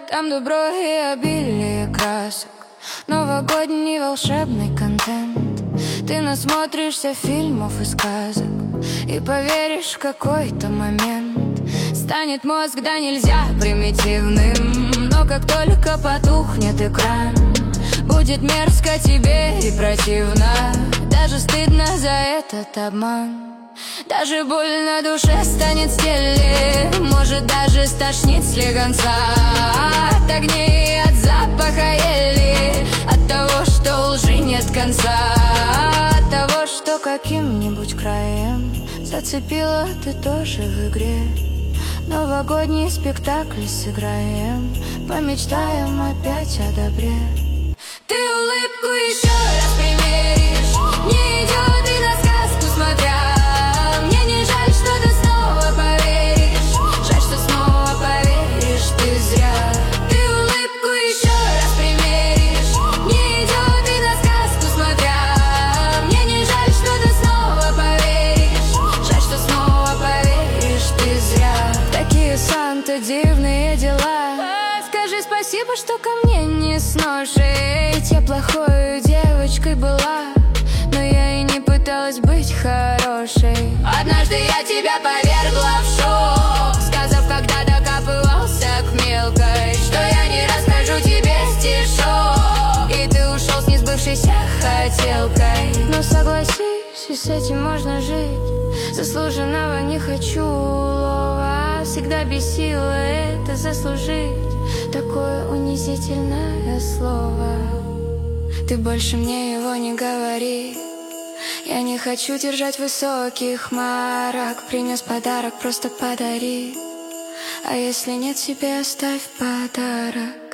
Там добро и обилие красок, новогодний волшебный контент. Ты насмотришься фильмов и сказок и поверишь в какой-то момент. Станет мозг да нельзя примитивным, но как только потухнет экран, будет мерзко тебе и противно, даже стыдно за этот обман. Даже боль на душе станет стеле, может даже стошнит слегонца от огней и от запаха ели, от того, что лжи нет конца, от того, что каким-нибудь краем зацепила ты тоже в игре. Новогодний спектакль сыграем, помечтаем опять о добре. Ты улыбку еще раз примеришь, не идет и на сказку смотря. Мне не жаль, что ты снова поверишь, жаль, что снова поверишь ты зря. Ты улыбку еще раз примеришь, не идет и на сказку смотря. Мне не жаль, что ты снова поверишь, жаль, что снова поверишь ты зря. Такие Санта дивные дела. Скажи спасибо, что ко мне не сношить. Я плохой девочкой была, но я и не пыталась быть хорошей. Однажды я тебя повергла в шок, сказав, когда докапывался к мелкой, что я не расскажу тебе стишок, и ты ушел с несбывшейся хотелкой. Но согласись, и с этим можно жить. Заслуженного не хочу улова, всегда бесило это заслужить такое унизительное слово. Ты больше мне его не говори. Я не хочу держать высоких марок. Принес подарок, просто подари. А если нет, себе оставь подарок.